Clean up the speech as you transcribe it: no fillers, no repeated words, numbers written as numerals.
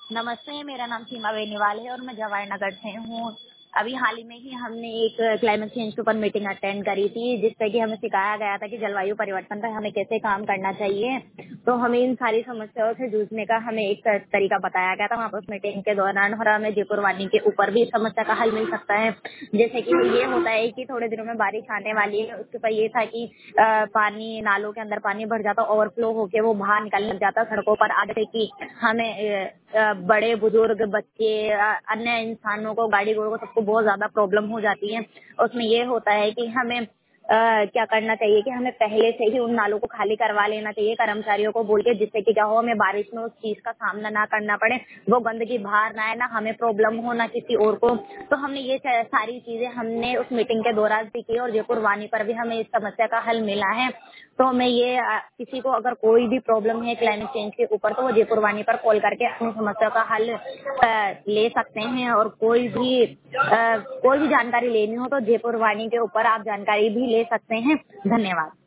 नमस्ते, मेरा नाम सीमा बेनीवाल है और मैं जवाहर नगर से हूँ। अभी हाल ही में ही हमने एक क्लाइमेट चेंज के ऊपर मीटिंग अटेंड करी थी, जिससे कि हमें सिखाया गया था कि जलवायु परिवर्तन पर हमें कैसे काम करना चाहिए। तो हमें इन सारी समस्याओं से जूझने का हमें एक तरीका बताया गया था वहाँ पर उस मीटिंग के दौरान, और हमें जयपुर वानी के ऊपर भी इस समस्या का हल मिल सकता है। जैसे कि ये होता है कि थोड़े दिनों में बारिश आने वाली है, उसके ऊपर ये था कि पानी नालों के अंदर पानी भर जाता, ओवरफ्लो होके वो बाहर निकलने लग जाता सड़कों पर। आगे कि हमें बड़े बुजुर्ग बच्चे अन्य इंसानों को, गाड़ी घोड़ों को, सबको बहुत ज्यादा प्रॉब्लम हो जाती है। उसमें ये होता है कि हमें क्या करना चाहिए कि हमें पहले से ही उन नालों को खाली करवा लेना चाहिए कर्मचारियों को बोल के, जिससे कि क्या हो, हमें बारिश में उस चीज का सामना ना करना पड़े, वो गंदगी बाहर ना आए, ना हमें प्रॉब्लम हो ना किसी और को। तो हमने ये सारी चीजें हमने उस मीटिंग के दौरान सीखी और जयपुर वानी पर भी हमें इस समस्या का हल मिला है। तो हमें ये किसी को अगर कोई भी प्रॉब्लम है क्लाइमेट चेंज के ऊपर, तो वो जयपुर वानी पर कॉल करके अपनी समस्या का हल ले सकते हैं। और कोई भी जानकारी लेनी हो तो जयपुर वानी के ऊपर आप जानकारी भी ले सकते हैं। धन्यवाद।